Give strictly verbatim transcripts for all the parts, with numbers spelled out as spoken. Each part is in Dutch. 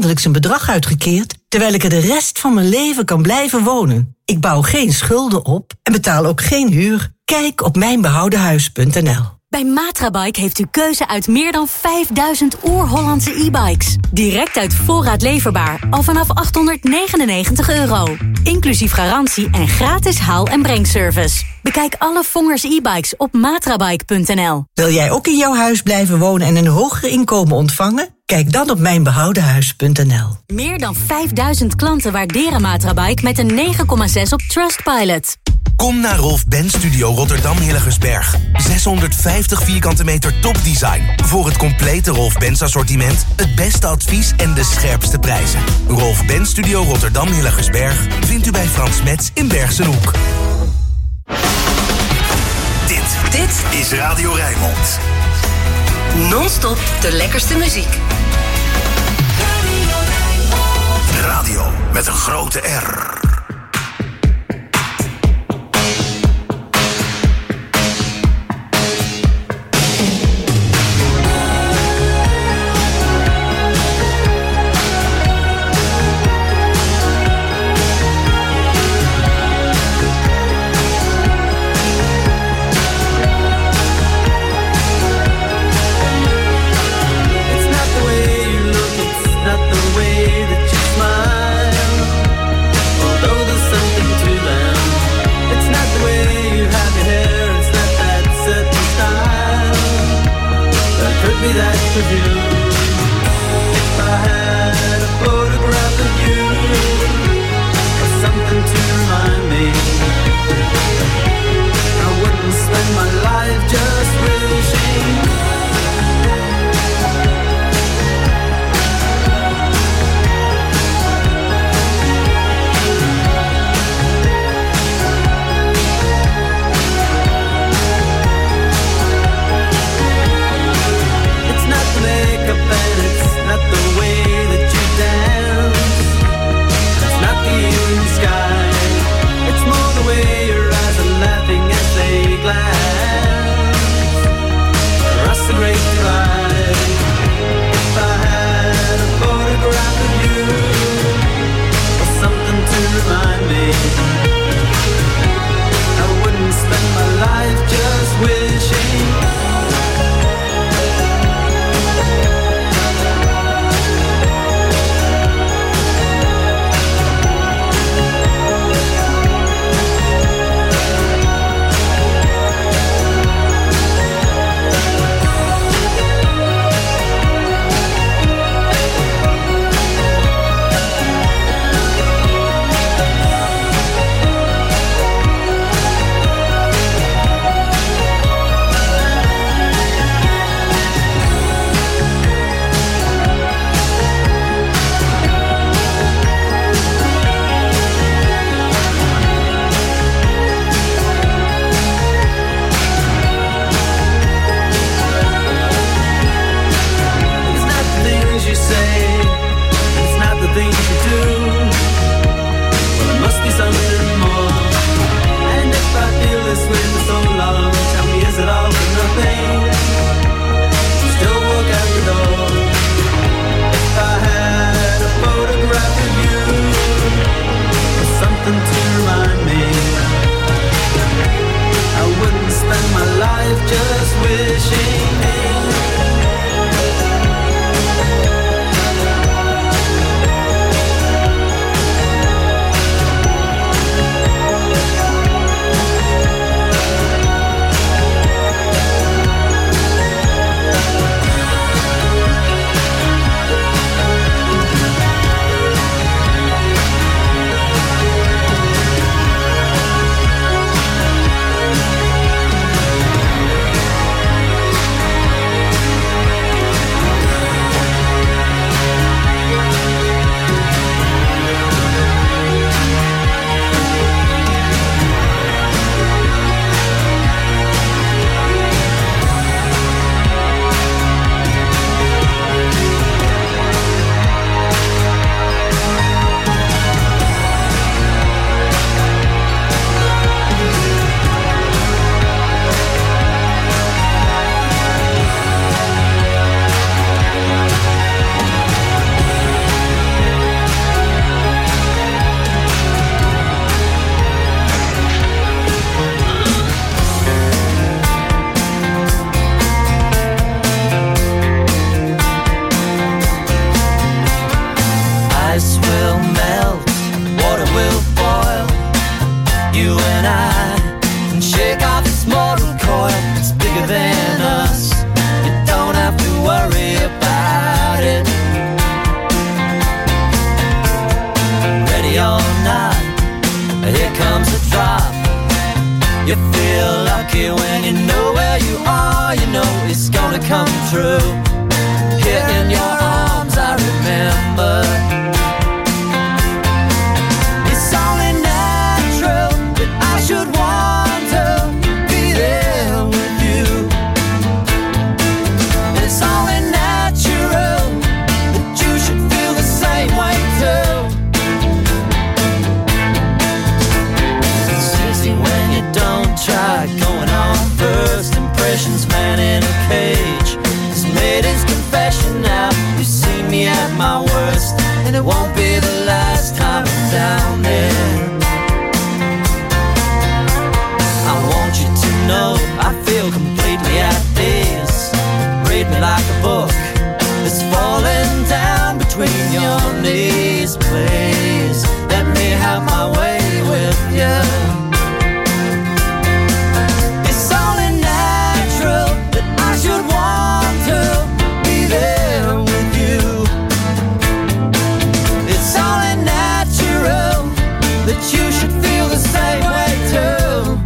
maandelijks een bedrag uitgekeerd, terwijl ik er de rest van mijn leven kan blijven wonen. Ik bouw geen schulden op en betaal ook geen huur. Kijk op mijnbehoudenhuis punt n l. Bij Matrabike heeft u keuze uit meer dan vijfduizend oer-Hollandse e-bikes. Direct uit voorraad leverbaar, al vanaf achthonderdnegenennegentig euro. Inclusief garantie en gratis haal- en brengservice. Bekijk alle Vongers e-bikes op matrabike punt n l. Wil jij ook in jouw huis blijven wonen en een hoger inkomen ontvangen? Kijk dan op mijnbehoudenhuis punt n l. Meer dan vijfduizend klanten waarderen Matrabike met een negen komma zes op Trustpilot. Kom naar Rolf Benz Studio Rotterdam Hilligersberg. zeshonderdvijftig vierkante meter topdesign. Voor het complete Rolf Benz assortiment, het beste advies en de scherpste prijzen. Rolf Benz Studio Rotterdam Hilligersberg vindt u bij Frans Metz in Bergsenhoek. Dit, dit is Radio Rijnmond. Non-stop de lekkerste muziek. Radio met een grote R. Although true. Here in your arms I remember. It's only natural that I should want to be there with you. It's only natural that you should feel the same way too. It's easy when you don't try, going on first impressions, man in a cage. He's made his confession now. You see me at my worst, and it won't be the last time I'm down there. I want you to know I feel completely at ease. Read me like a book that's falling down between your knees. Please let me have my way with you. It's only natural that I should want to be there with you. It's only natural that you should feel the same way too.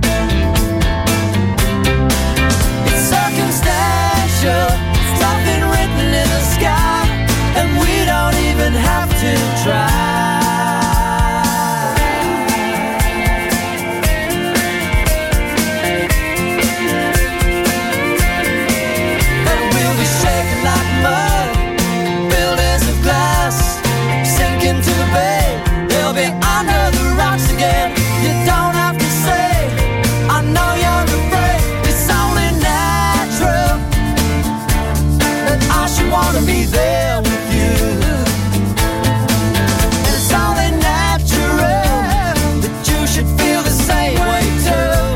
It's circumstantial, it's nothing written in the sky, and we don't even have to try. And we'll be shaking like mud, buildings of glass, sinking to the bay. They'll be under the rocks again. You don't have to say, I know you're afraid. It's only natural that I should want to be there with you. And it's only natural that you should feel the same way too.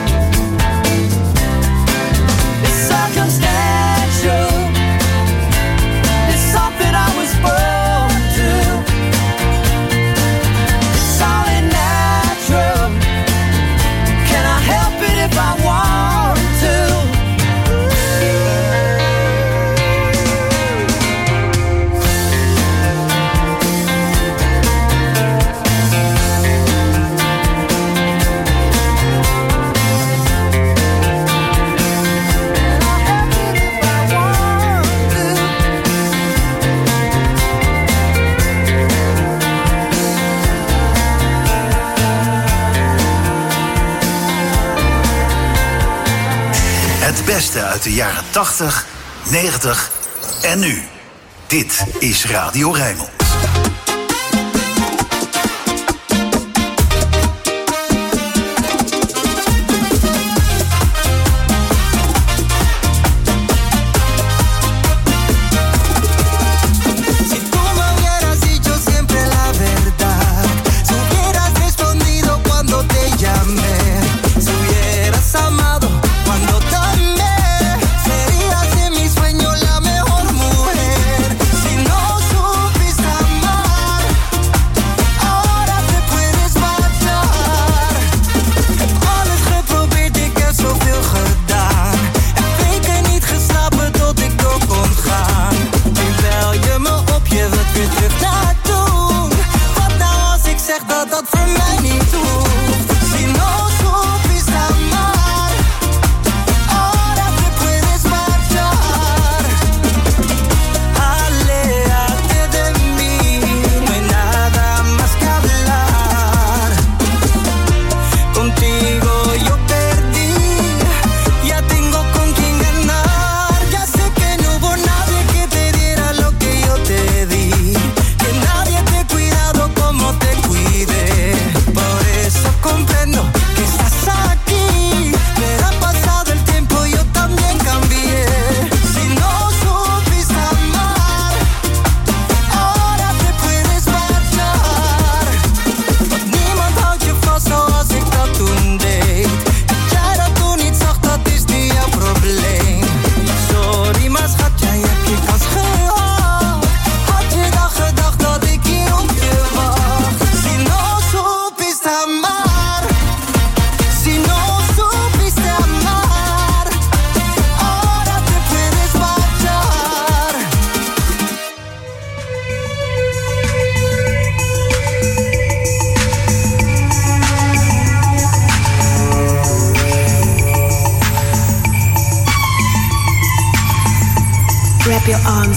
It's circumstantial, it's something I was born to. It's only natural, can I help it if I want to? Het beste uit de jaren tachtig, negentig en nu. Dit is Radio Rijnmond. Si tú me hubieras dicho siempre la verdad, si hubieras respondido cuando te llamé, si hubieras amado cuando te amé, serías en mi sueño la mejor mujer. Si no supiste amar,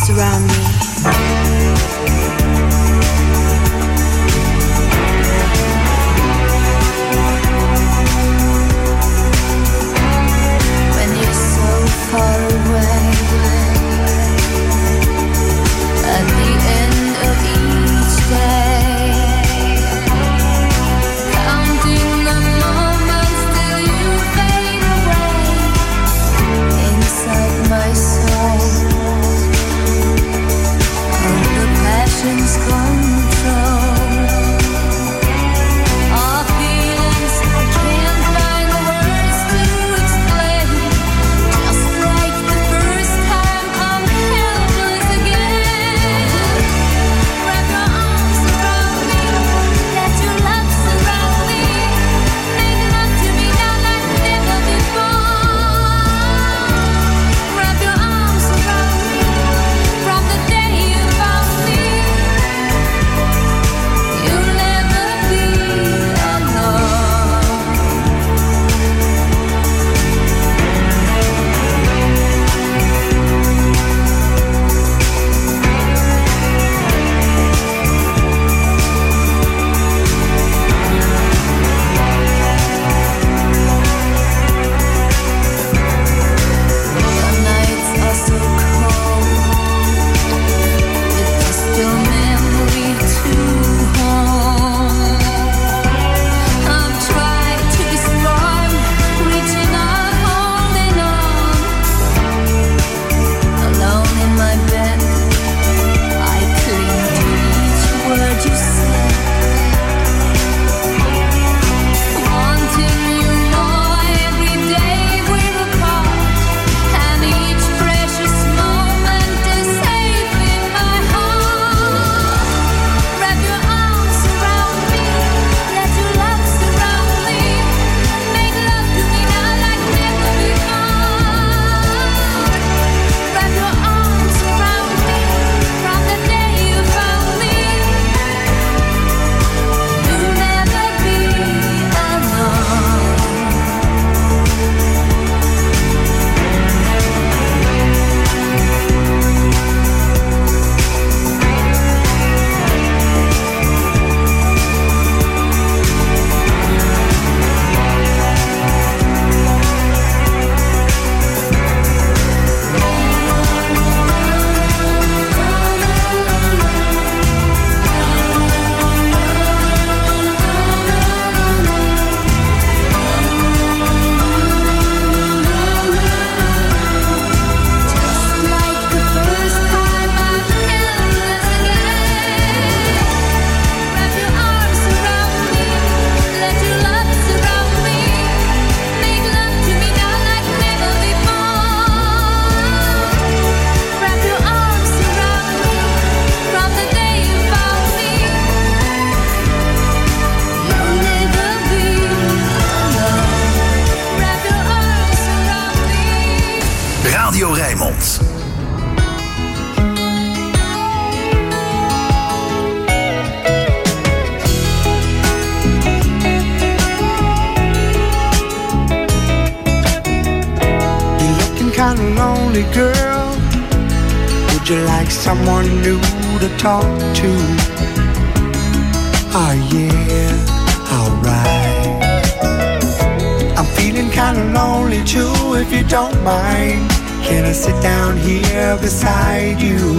arms around me. Far away, at the end of each day, counting the moments till you fade away inside my soul. Under passion's control, our feelings can't find the words to explain. Girl, would you like someone new to talk to? Oh yeah, alright. I'm feeling kinda lonely too, if you don't mind. Can I sit down here beside you?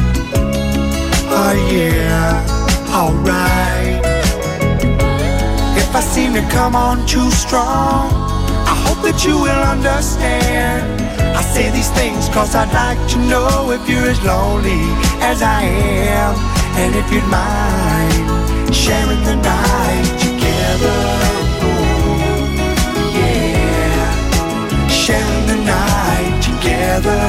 Oh yeah, alright. If I seem to come on too strong, I hope that you will understand. I say these things cause I'd like to know if you're as lonely as I am, and if you'd mind sharing the night together. Oh, yeah, sharing the night together.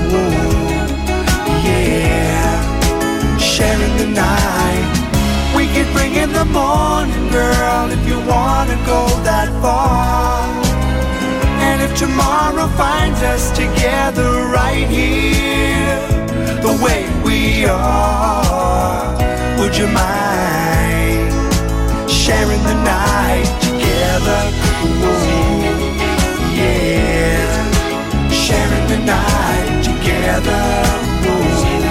Oh, yeah, sharing the night. We could bring in the morning, girl, if you wanna go that far. And if tomorrow finds us together right here, the way we are, would you mind sharing the night together? Ooh, yeah, sharing the night together. Ooh,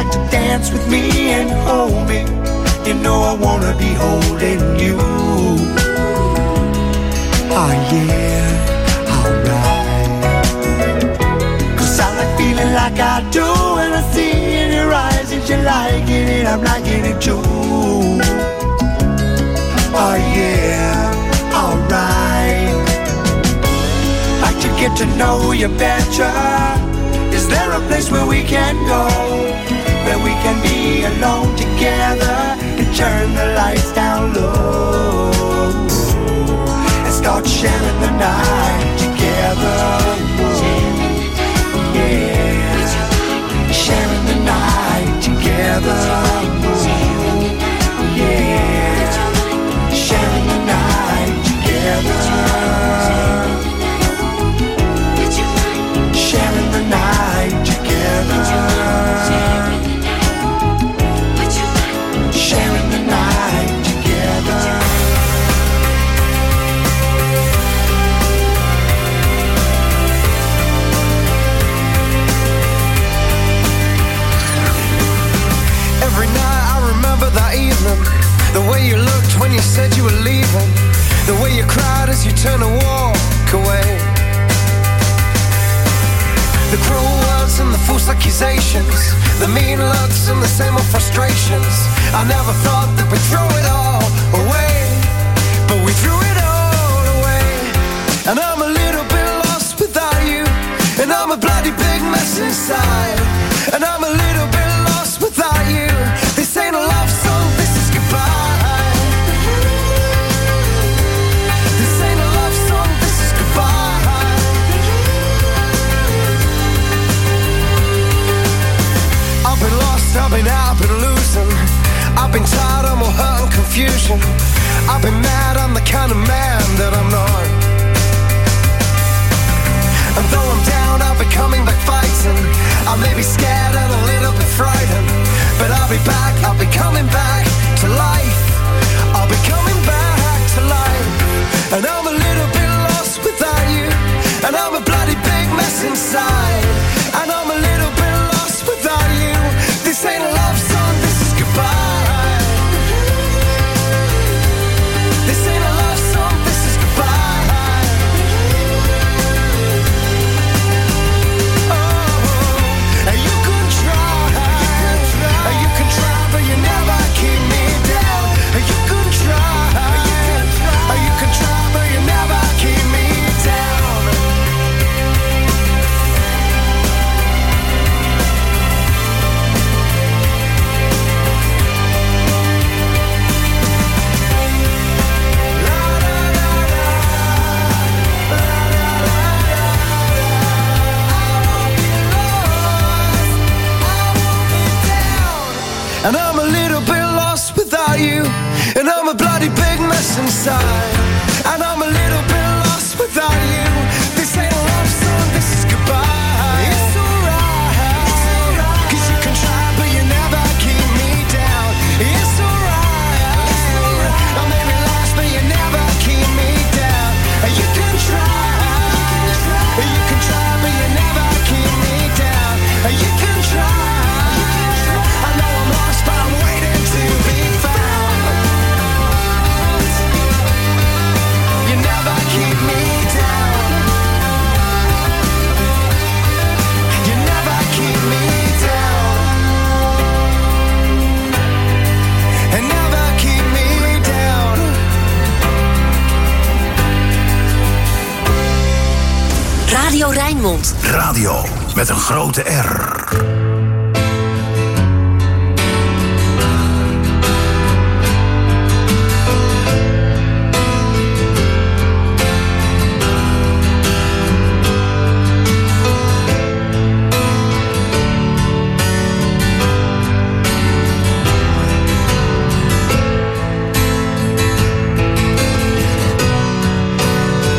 like to dance with me and hold me. You know I wanna be holding you. Oh yeah, alright. Cause I like feeling like I do when I see in your eyes that you're liking it, I'm liking it too. Oh yeah, alright. Like to get to know you better. Is there a place where we can go, where we can be alone together and turn the lights down low and start sharing the night together? Yeah, sharing the night together. Yeah, sharing the night together. Sharing the night together. Sharing the night together. Every night I remember that evening, the way you looked when you said you were leaving, the way you cried as you turned to walk away. The cruel words and the false accusations, the mean looks and the same old frustrations. I never thought that we'd throw it all away, but we threw it all away. And I'm a little bit lost without you, and I'm a bloody big mess inside. And I'm a little bit lost without you. This ain't a love song, this is goodbye. This ain't a love song, this is goodbye. I've been lost, I've been out, I've been losing. I've been tired, I'm all hurt and confusion. I've been mad, I'm the kind of man that I'm not. And though I'm down, I'll be coming back fighting. I may be scared and a little bit frightened, but I'll be back, I'll be coming back to life. I'll be coming back to life. And I'm a little bit lost without you, and I'm a bloody big mess inside. And I'm a little bit lost without you. This ain't a love song, this is goodbye. This ain't a love song, this is goodbye. Oh, and you can try, and you can try, but you never keep me down. And you can try, and you can try, but you never keep me down. And I'm a little bit lost without you, and I'm a bloody big mess inside. And I'm a little bit lost without you. This ain't a love song, this is goodbye. It's alright, it's alright, cause you can try but you never keep me down. It's alright, it's alright, I may be lost but you never keep me down. You can try, you can try but you never keep me down. You can try, I know I'm lost but I'm waiting to be found. You never keep me down. You never keep me down. And never keep me down. Radio Rijnmond. Radio met een grote R.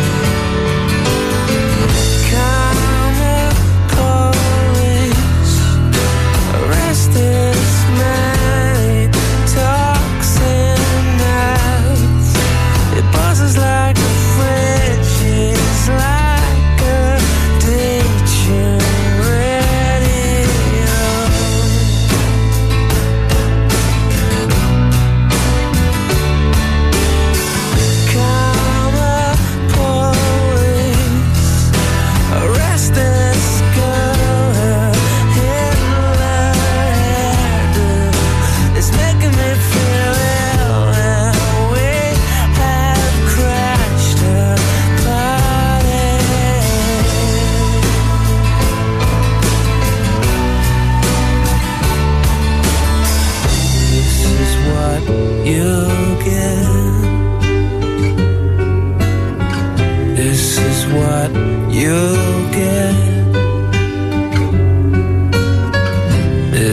Kind of chorus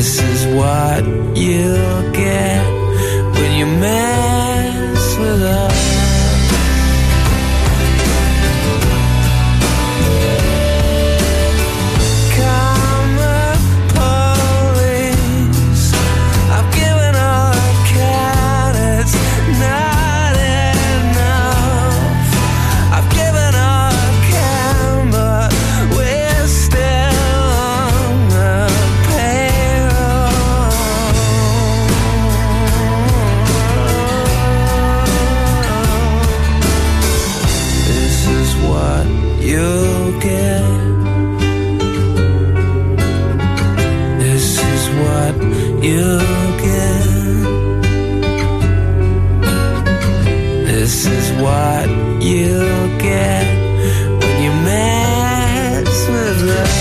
This is what you'll get when you mess with us. You'll get. This is what you'll get. This is what you'll get when you mess with us.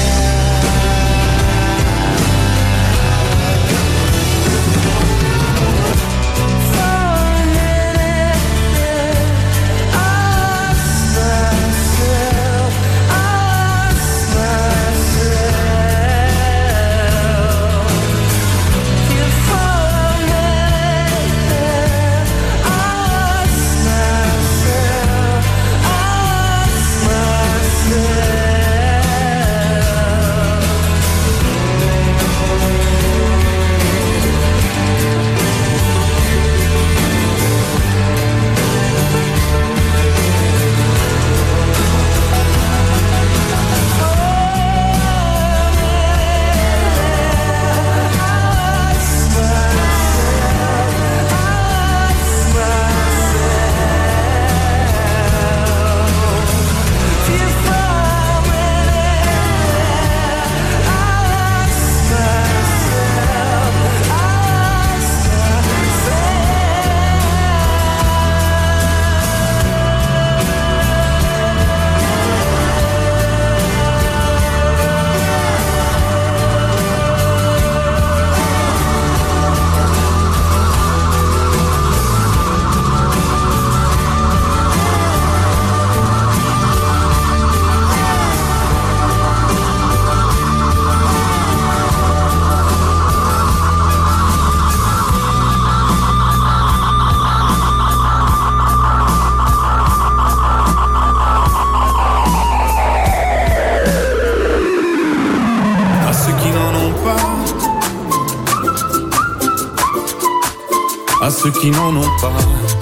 Ceux qui n'en ont pas.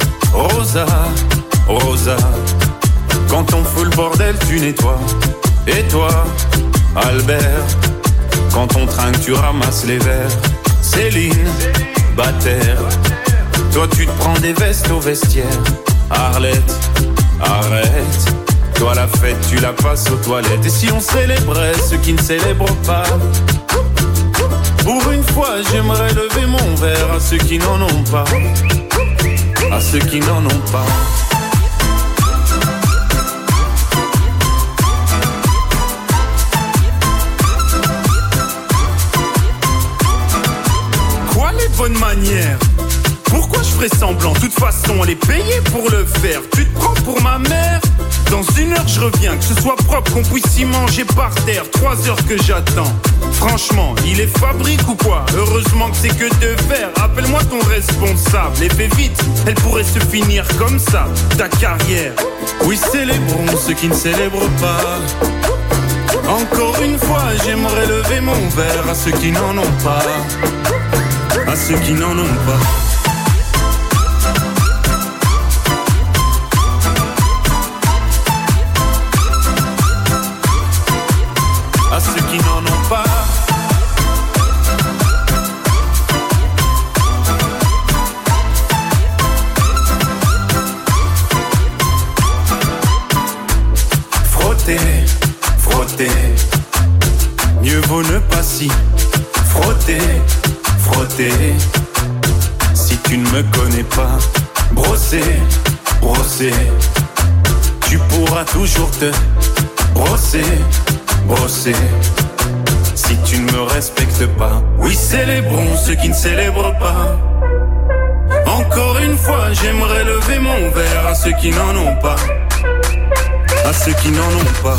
Rosa, Rosa, quand on fout le bordel, tu nettoies. Et toi, Albert, quand on trinque, tu ramasses les verres. Céline, Bataire, toi tu te prends des vestes au vestiaire. Arlette, arrête, toi la fête, tu la passes aux toilettes. Et si on célébrait ceux qui ne célèbrent pas? Pour une fois, j'aimerais lever mon verre à ceux qui n'en ont pas. À ceux qui n'en ont pas. Quoi les bonnes manières? Pourquoi je ferais semblant? De toute façon, elle est payée pour le faire. Tu te prends pour ma mère? Dans une heure je reviens, que ce soit propre, qu'on puisse y manger par terre. Trois heures que j'attends. Franchement, il est fabrique ou quoi? Heureusement que c'est que de verre. Appelle-moi ton responsable et fais vite, elle pourrait se finir comme ça, ta carrière. Oui, célébrons ceux qui ne célèbrent pas. Encore une fois, j'aimerais lever mon verre à ceux qui n'en ont pas. À ceux qui n'en ont pas. Qui n'en ont pas. Frotter, frotter, mieux vaut ne pas si. Frotter, frotter, si tu ne me connais pas. Brosser, brosser, tu pourras toujours te brosser, brosser. Si tu ne me respectes pas. Oui, célébrons ceux qui ne célèbrent pas. Encore une fois, j'aimerais lever mon verre à ceux qui n'en ont pas. À ceux qui n'en ont pas.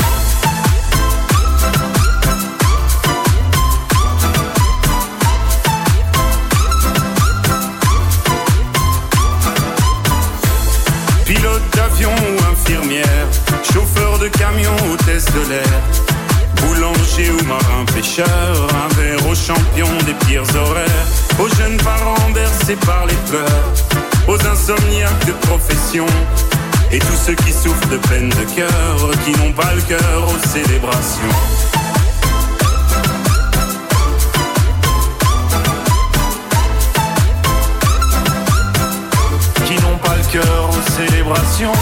tricheurs, un verre aux champions des pires horaires, aux jeunes parents bercés par les pleurs, aux insomniaques de profession, et tous ceux qui souffrent de peine de cœur, qui n'ont pas le cœur aux célébrations. Qui n'ont pas le cœur aux célébrations.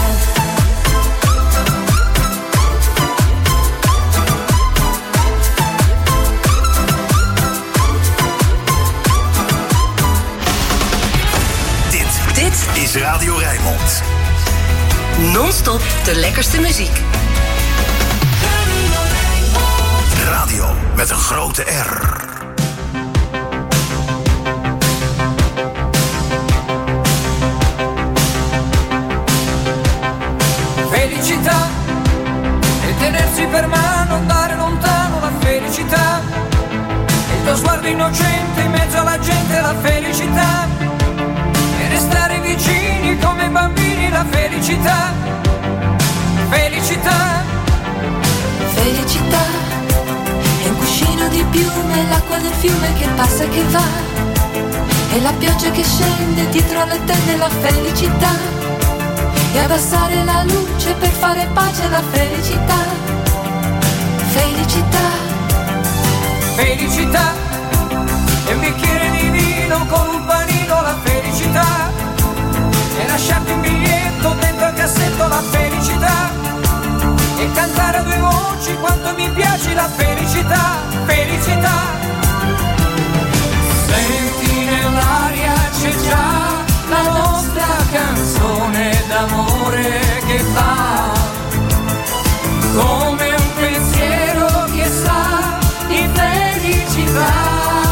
Is Radio Rijnmond. Non-stop de lekkerste muziek. Radio met een grote R. Felicità e tenersi per mano, andare lontano, la felicità. Il tuo sguardo innocente in mezzo alla gente, la felicità. Stare vicini come bambini, la felicità, felicità. Felicità è un cuscino di piume, l'acqua del fiume che passa e che va, e la pioggia che scende dietro le tende, la felicità. E abbassare la luce per fare pace, la felicità, felicità. Felicità è un bicchiere di vino con un panino, la felicità. E lasciarti un biglietto dentro al cassetto, la felicità. E cantare a due voci quanto mi piace, la felicità, felicità. Senti nell'aria c'è già la nostra canzone d'amore che va come un pensiero che sa di felicità.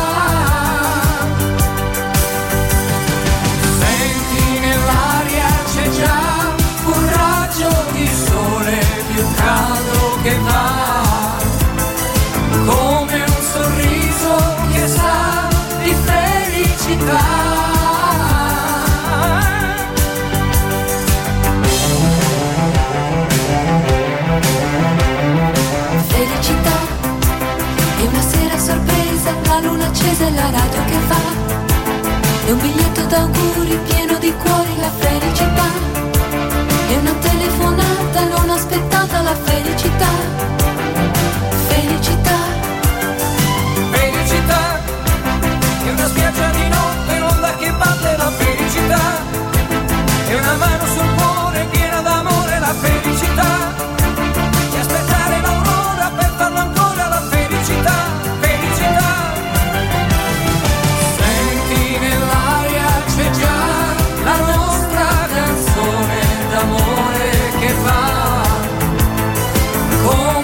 Che va come un sorriso che sa di felicità. Felicità è una sera sorpresa, la luna accesa e la radio che va, è un biglietto d'auguri pieno di cuori, la felicità. È una telefonata non aspettata, la felicità, felicità. Felicità è una spiaggia di notte, l'onda che batte, la felicità. È una mano sul cuore piena d'amore, la felicità. E aspettare l'aurora per farlo ancora, la felicità, felicità. Senti nell'aria c'è già la nostra canzone d'amore che va come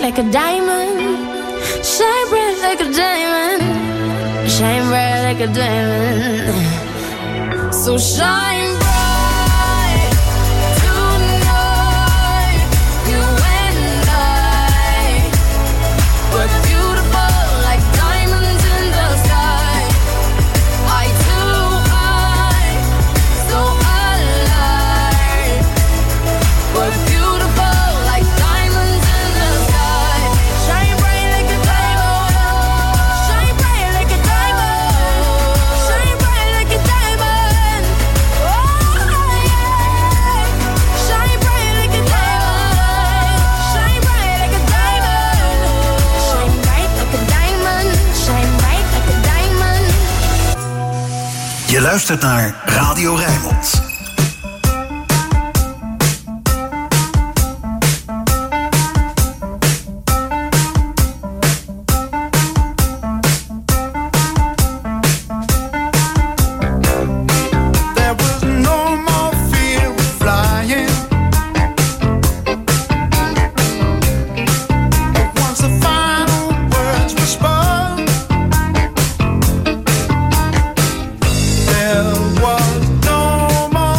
like a diamond. Shine bright like a diamond. Shine bright like a diamond. So shine bright tonight. You and I. We're beautiful like diamonds in the sky. Eye to eye, so alive. We're beautiful like diamonds in the sky. Shine bright like a diamond. Shine bright like a diamond. Shine bright like a diamond. Oh yeah. Shine bright like a diamond. Shine bright like a diamond. Shine bright like a diamond. Shine bright like a diamond. Je luistert naar Radio Rijnmond. There was no more fear of flying. Once the final words were spoken, there was no more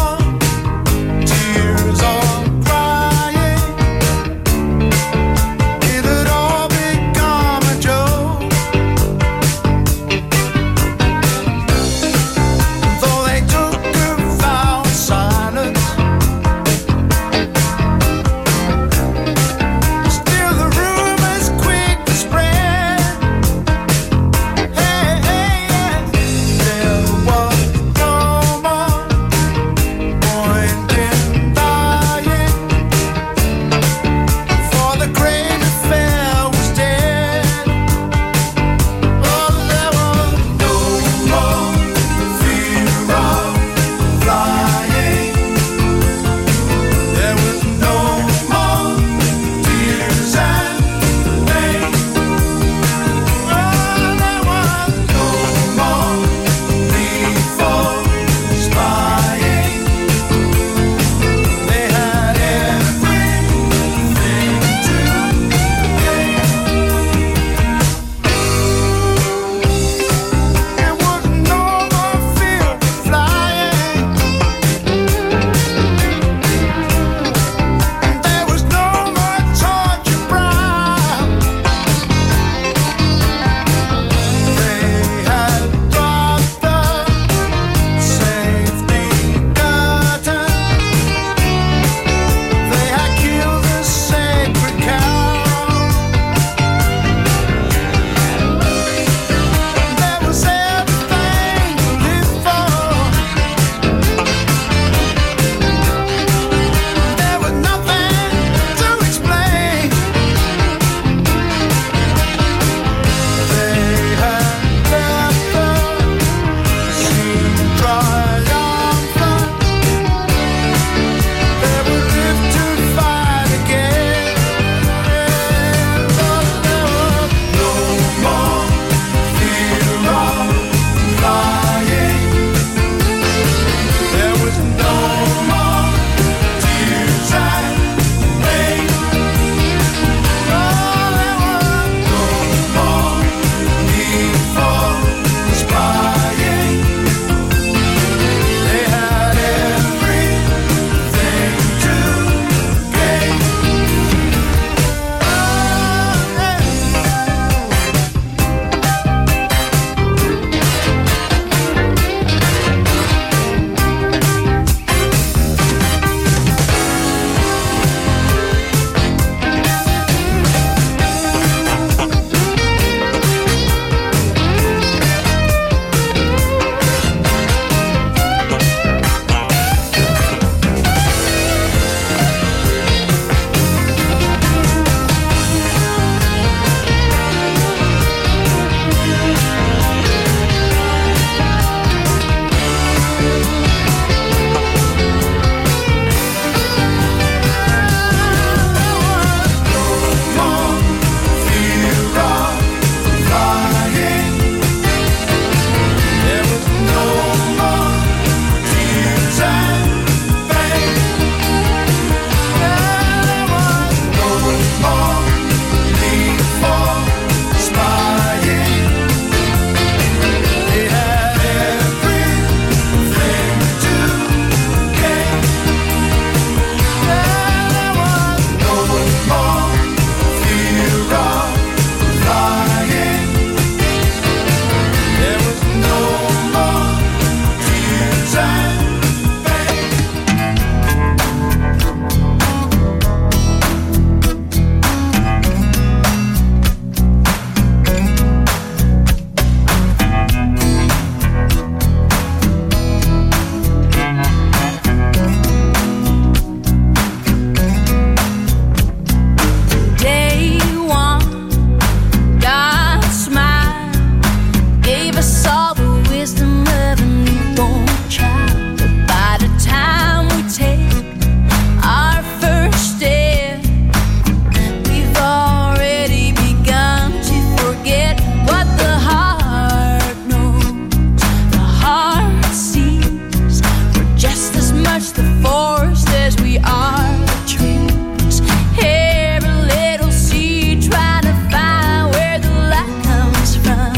we are trees. Every little seed trying to find where the light comes from.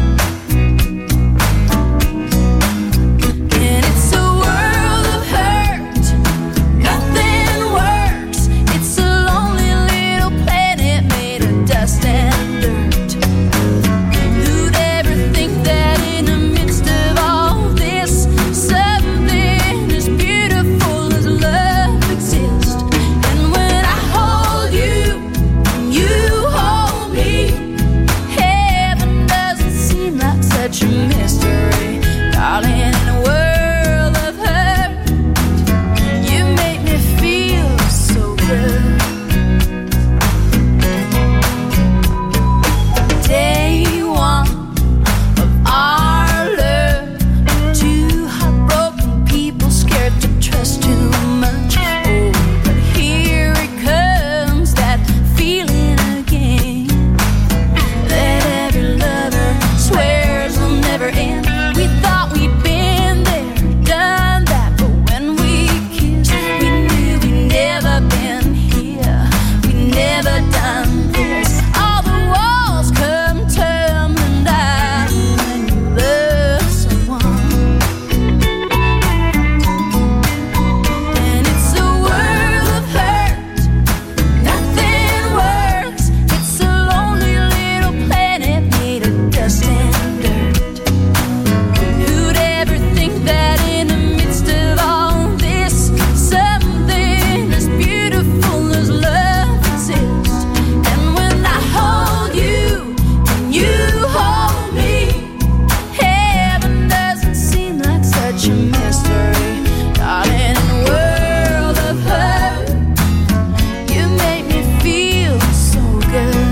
And it's a world of hurt, nothing works. It's a lonely little planet made of dust and dirt. Who'd ever think that in the midst of all this, something as beautiful as love exists? And when I hold you, and you hold me, heaven doesn't seem like such a mystery. Darling, in a world of hurt, you make me feel so good. Day one of our love, two heartbroken people scared to trust too much. Oh, but here it comes, that feeling again, that every lover swears will never end. We thought we'd been there, done that, but when we kissed, we knew we'd never been here, we'd never done this. All the walls come tumbling down when you love someone. And it's a world of hurt, nothing works. It's a lonely little planet made of dust and dirt. Who'd ever think that in the midst of all this, something as beautiful as love exists? And when I hold you, and you hold me, heaven doesn't seem like such a mystery. Darling, in a world of hurt, you make me feel so good.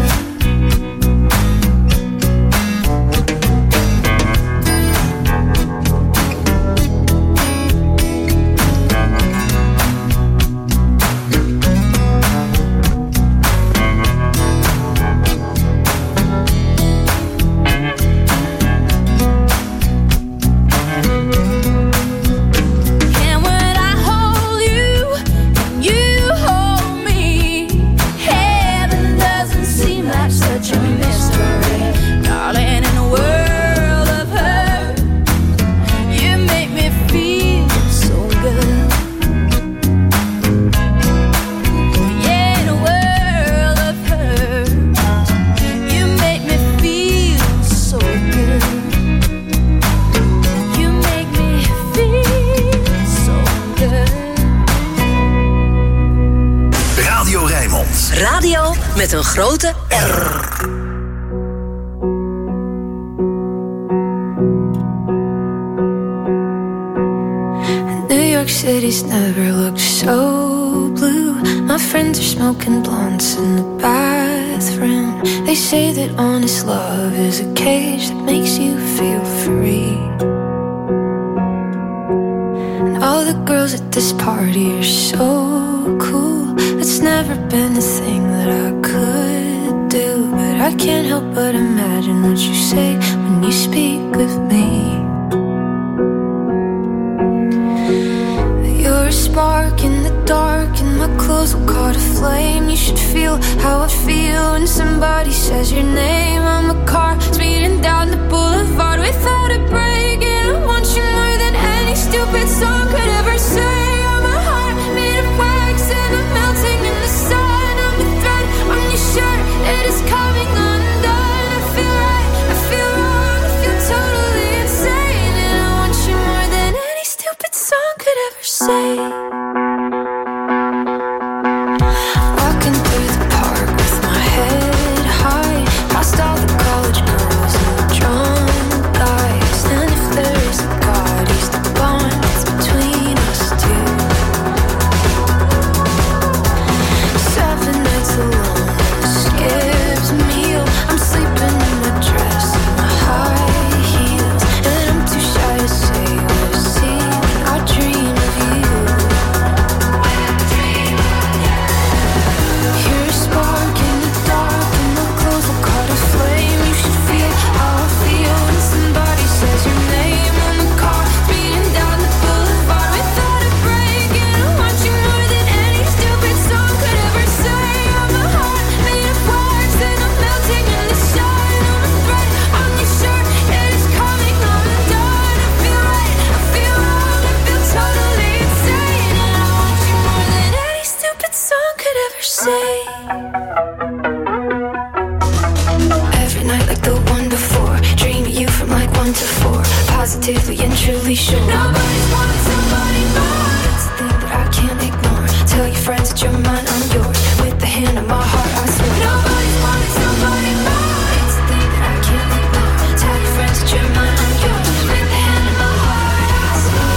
And when I hold you, and you hold me, heaven doesn't seem like such a mystery. Darling, in a world of hurt, you make me feel so good. Yeah, in a world of hurt, you make me feel so good. You make me feel so good. Radio Rijnmond. Radio met een grote R. New York City's never looked so blue. My friends are smoking blunts in the bathroom. They say that honest love is a cage that makes you feel free. And all the girls at this party are so cool. It's never been a thing that I could do, but I can't help but imagine what you say when you speak of me. You're a spark in the dark, and my clothes will caught a flame. You should feel how I feel when somebody says your name. I'm a car speeding down the boulevard without a break, and I want you more than any stupid song could ever say. I'm a heart made of wax, and I'm melting in the sun. I'm a thread on your shirt, it is coming undone. I feel right, I feel wrong, I feel totally insane, and I want you more than any stupid song could ever say. Walking through the park with my head high, past all the college girls and the drunk guys. And if there is a God, he's the bond that's between us two. Seven nights alone, skips meal. I'm sleeping in my dress and my high heels, and I'm too shy to say what I see when I dream of you. Nobody's wanting somebody more. It's a thing that I can't ignore. Tell your friends that you're mine, I'm yours. With the hand on my heart, I swear. Nobody's wanting somebody more. It's a thing that I can't ignore. Tell your friends that you're mine, I'm yours. With the hand on my heart, I swear.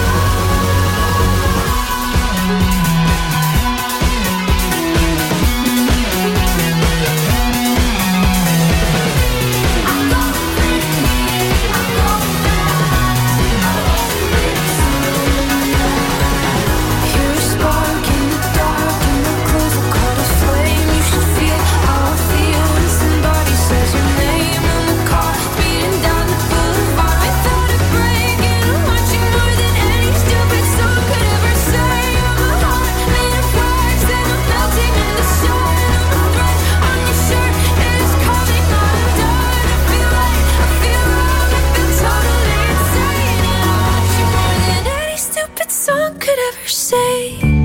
You're a spark in the dark, and the clues will caught a flame. You should feel how I feel when somebody says your name in the car, speeding down the boulevard without a break. And I want you more than any stupid song could ever say. I'm a heart made of wax, and I'm melting in the sun. I'm a thread on your shirt, and it's coming undone. I feel like, I feel wrong, I feel totally insane. And I want you more than any stupid song could ever say.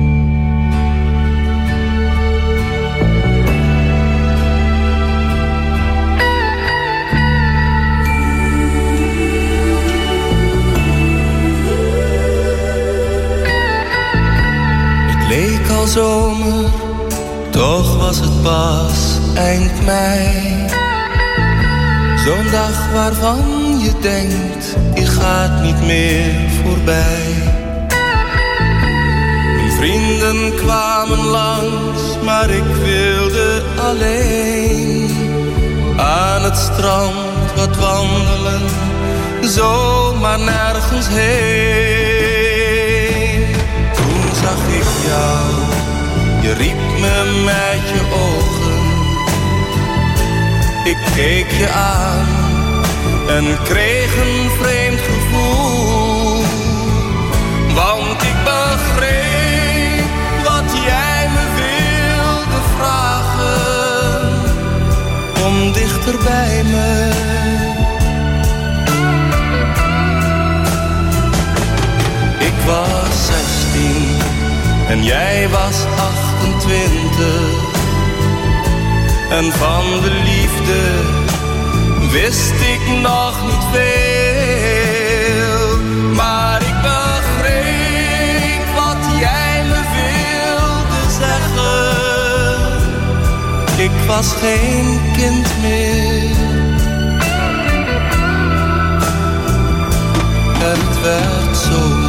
Het leek al zomer, toch was het pas eind mei. Zo'n dag waarvan je denkt, die gaat niet meer voorbij. Mijn vrienden kwamen langs, maar ik wilde alleen aan het strand wat wandelen, zomaar nergens heen. Toen zag ik jou, je riep me met je ogen. Ik keek je aan en kreeg een vreemd gevoel. Want ik begreep wat jij me wilde vragen. Kom dichter bij me. Ik was zestien en jij was achtentwintig. En van de liefde wist ik nog niet veel. Maar ik begreep wat jij me wilde zeggen. Ik was geen kind meer. En het werd zomer.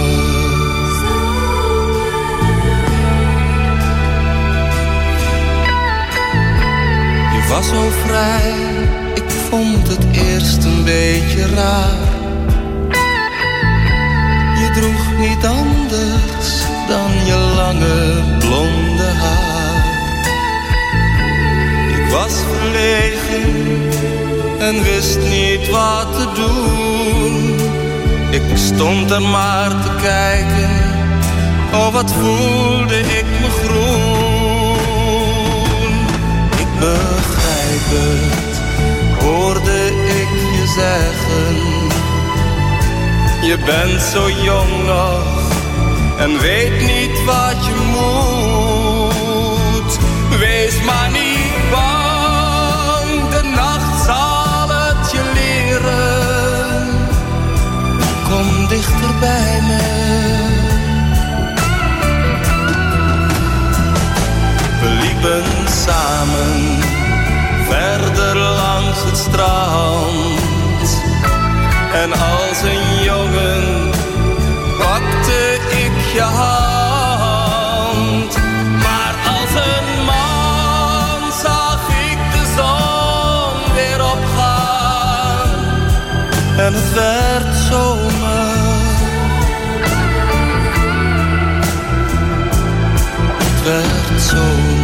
Je was zo vrij, ik vond het eerst een beetje raar. Je droeg niet anders dan je lange blonde haar. Ik was verlegen en wist niet wat te doen. Ik stond er maar te kijken, oh wat voelde ik me groen. Ik begrijp het, hoorde ik je zeggen. Je bent zo jong nog en weet niet wat je moet. Wees maar niet bang, de nacht zal het je leren. Kom dichter bij me. We liepen samen verder langs het strand. En als een jongen pakte ik je hand. Maar als een man zag ik de zon weer opgaan. En het werd zomer. Het werd zomer.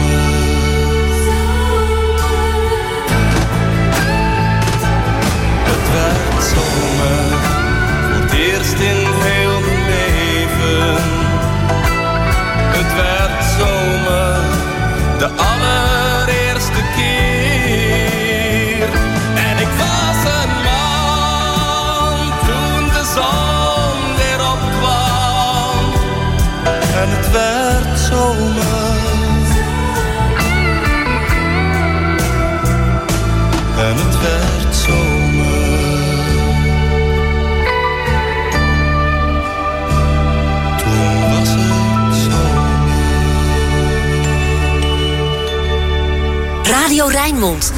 Het werd zomer. Voor het eerst in heel mijn leven. Het werd zomer. De allereerste keer. En ik was een man toen de zon weer opkwam. En het werd zomer. En het werd zomer. Radio Rijnmond.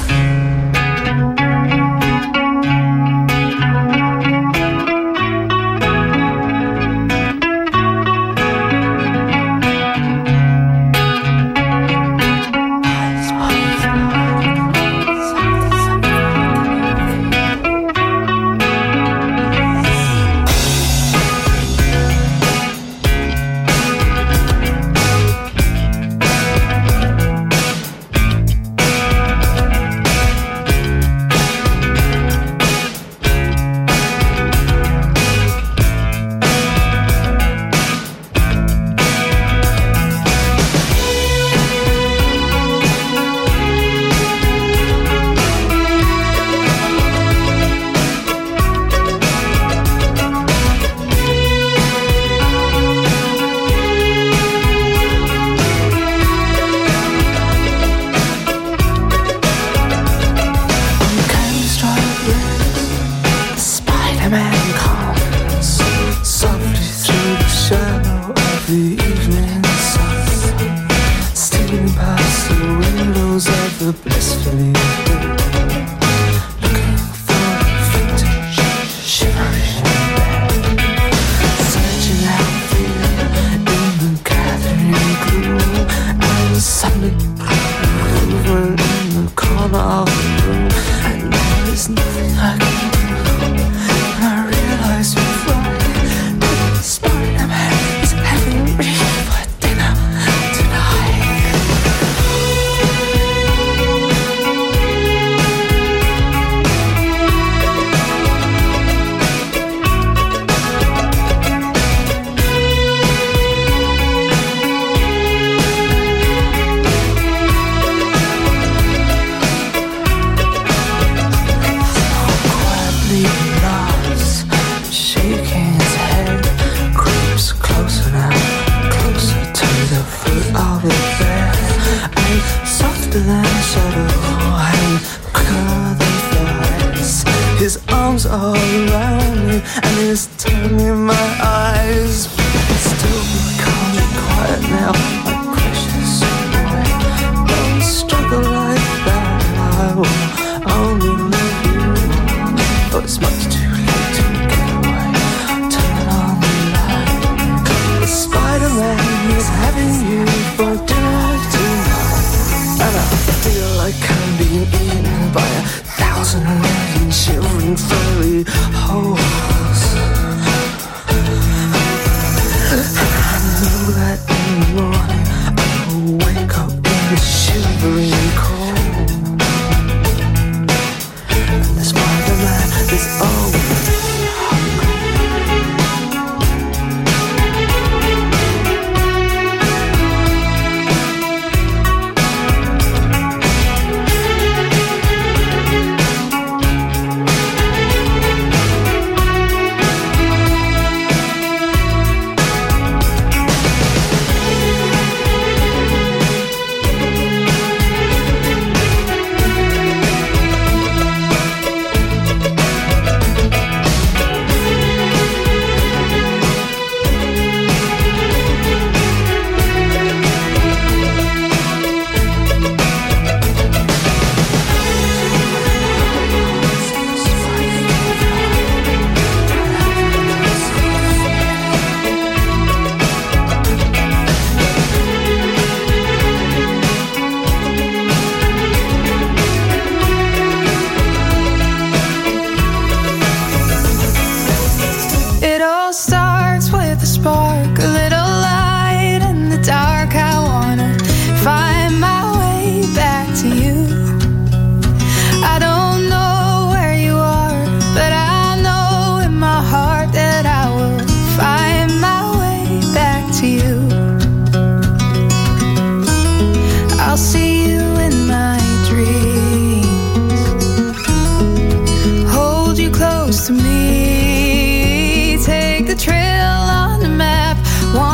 To me, take the trail on the map. One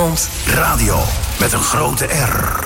komt. Radio met een grote R.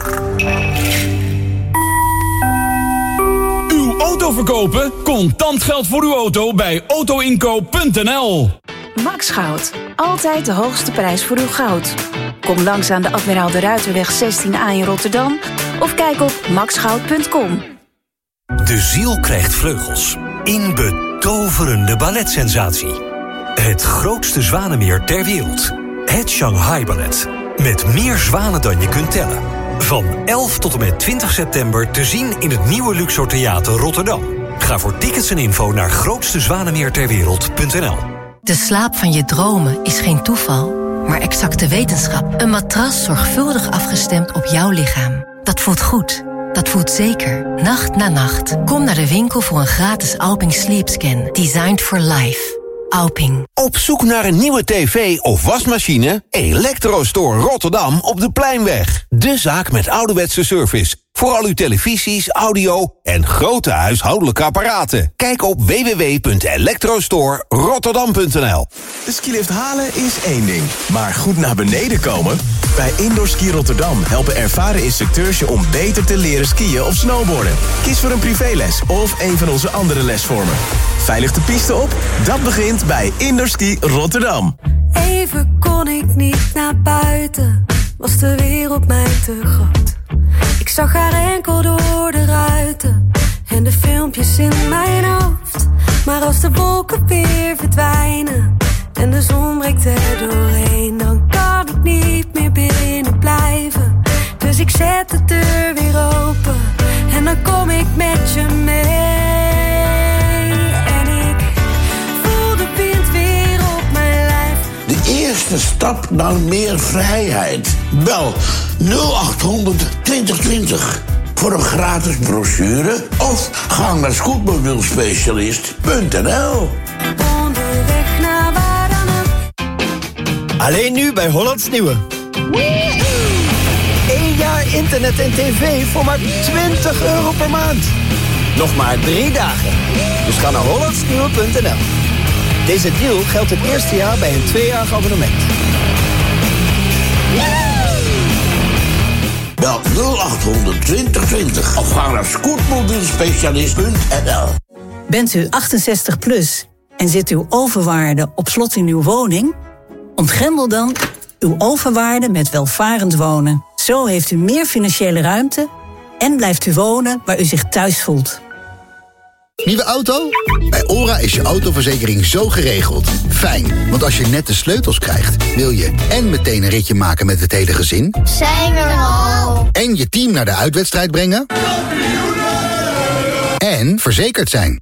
Uw auto verkopen? Contant geld voor uw auto bij autoinkoop punt n l. Max Goud. Altijd de hoogste prijs voor uw goud. Kom langs aan de Admiraal de Ruiterweg zestien A in Rotterdam of kijk op max goud punt com. De ziel krijgt vleugels. In betoverende balletsensatie. Het grootste zwanenmeer ter wereld. Het Shanghai Ballet. Met meer zwanen dan je kunt tellen. Van elf tot en met twintig september te zien in het nieuwe Luxor Theater Rotterdam. Ga voor tickets en info naar grootste zwanenmeer ter wereld punt n l. De slaap van je dromen is geen toeval, maar exacte wetenschap. Een matras zorgvuldig afgestemd op jouw lichaam. Dat voelt goed. Dat voelt zeker. Nacht na nacht. Kom naar de winkel voor een gratis Alping Sleep Scan. Designed for life. Alping. Op zoek naar een nieuwe tv of wasmachine? Electrostore Rotterdam op de Pleinweg. De zaak met ouderwetse service. Voor al uw televisies, audio en grote huishoudelijke apparaten. Kijk op w w w punt electrostore rotterdam punt n l. De skilift halen is één ding, maar goed naar beneden komen? Bij Indoor Ski Rotterdam helpen ervaren instructeurs je om beter te leren skiën of snowboarden. Kies voor een privéles of een van onze andere lesvormen. Veilig de piste op? Dat begint bij Indoor Ski Rotterdam. Even kon ik niet naar buiten, was de wereld mij te groot. Ik zag haar enkel door de ruiten en de filmpjes in mijn hoofd. Maar als de wolken weer verdwijnen en de zon breekt er doorheen, dan kan ik niet meer binnen blijven. Dus ik zet de deur weer open en dan kom ik met je mee. En ik voel de wind weer op mijn lijf. De eerste stap naar meer vrijheid. Bel nul acht honderd twintig twintig voor een gratis brochure of ga naar scootmobielspecialist punt n l. Onderweg naar waar dan ook. Alleen nu bij Hollands Nieuwe. Eén jaar internet en tv voor maar twintig euro per maand. Nog maar drie dagen. Dus ga naar hollands nieuwe punt n l. Deze deal geldt het eerste jaar bij een tweejarig abonnement. Bel nul acht honderd twintig twintig of ga naar scootmobielspecialist punt n l. Bent u achtenzestig plus en zit uw overwaarde op slot in uw woning? Ontgrendel dan uw overwaarde met welvarend wonen. Zo heeft u meer financiële ruimte en blijft u wonen waar u zich thuis voelt. Nieuwe auto? Bij OHRA is je autoverzekering zo geregeld. Fijn, want als je net de sleutels krijgt, wil je en meteen een ritje maken met het hele gezin. Zijn we er al? En je team naar de uitwedstrijd brengen. En verzekerd zijn.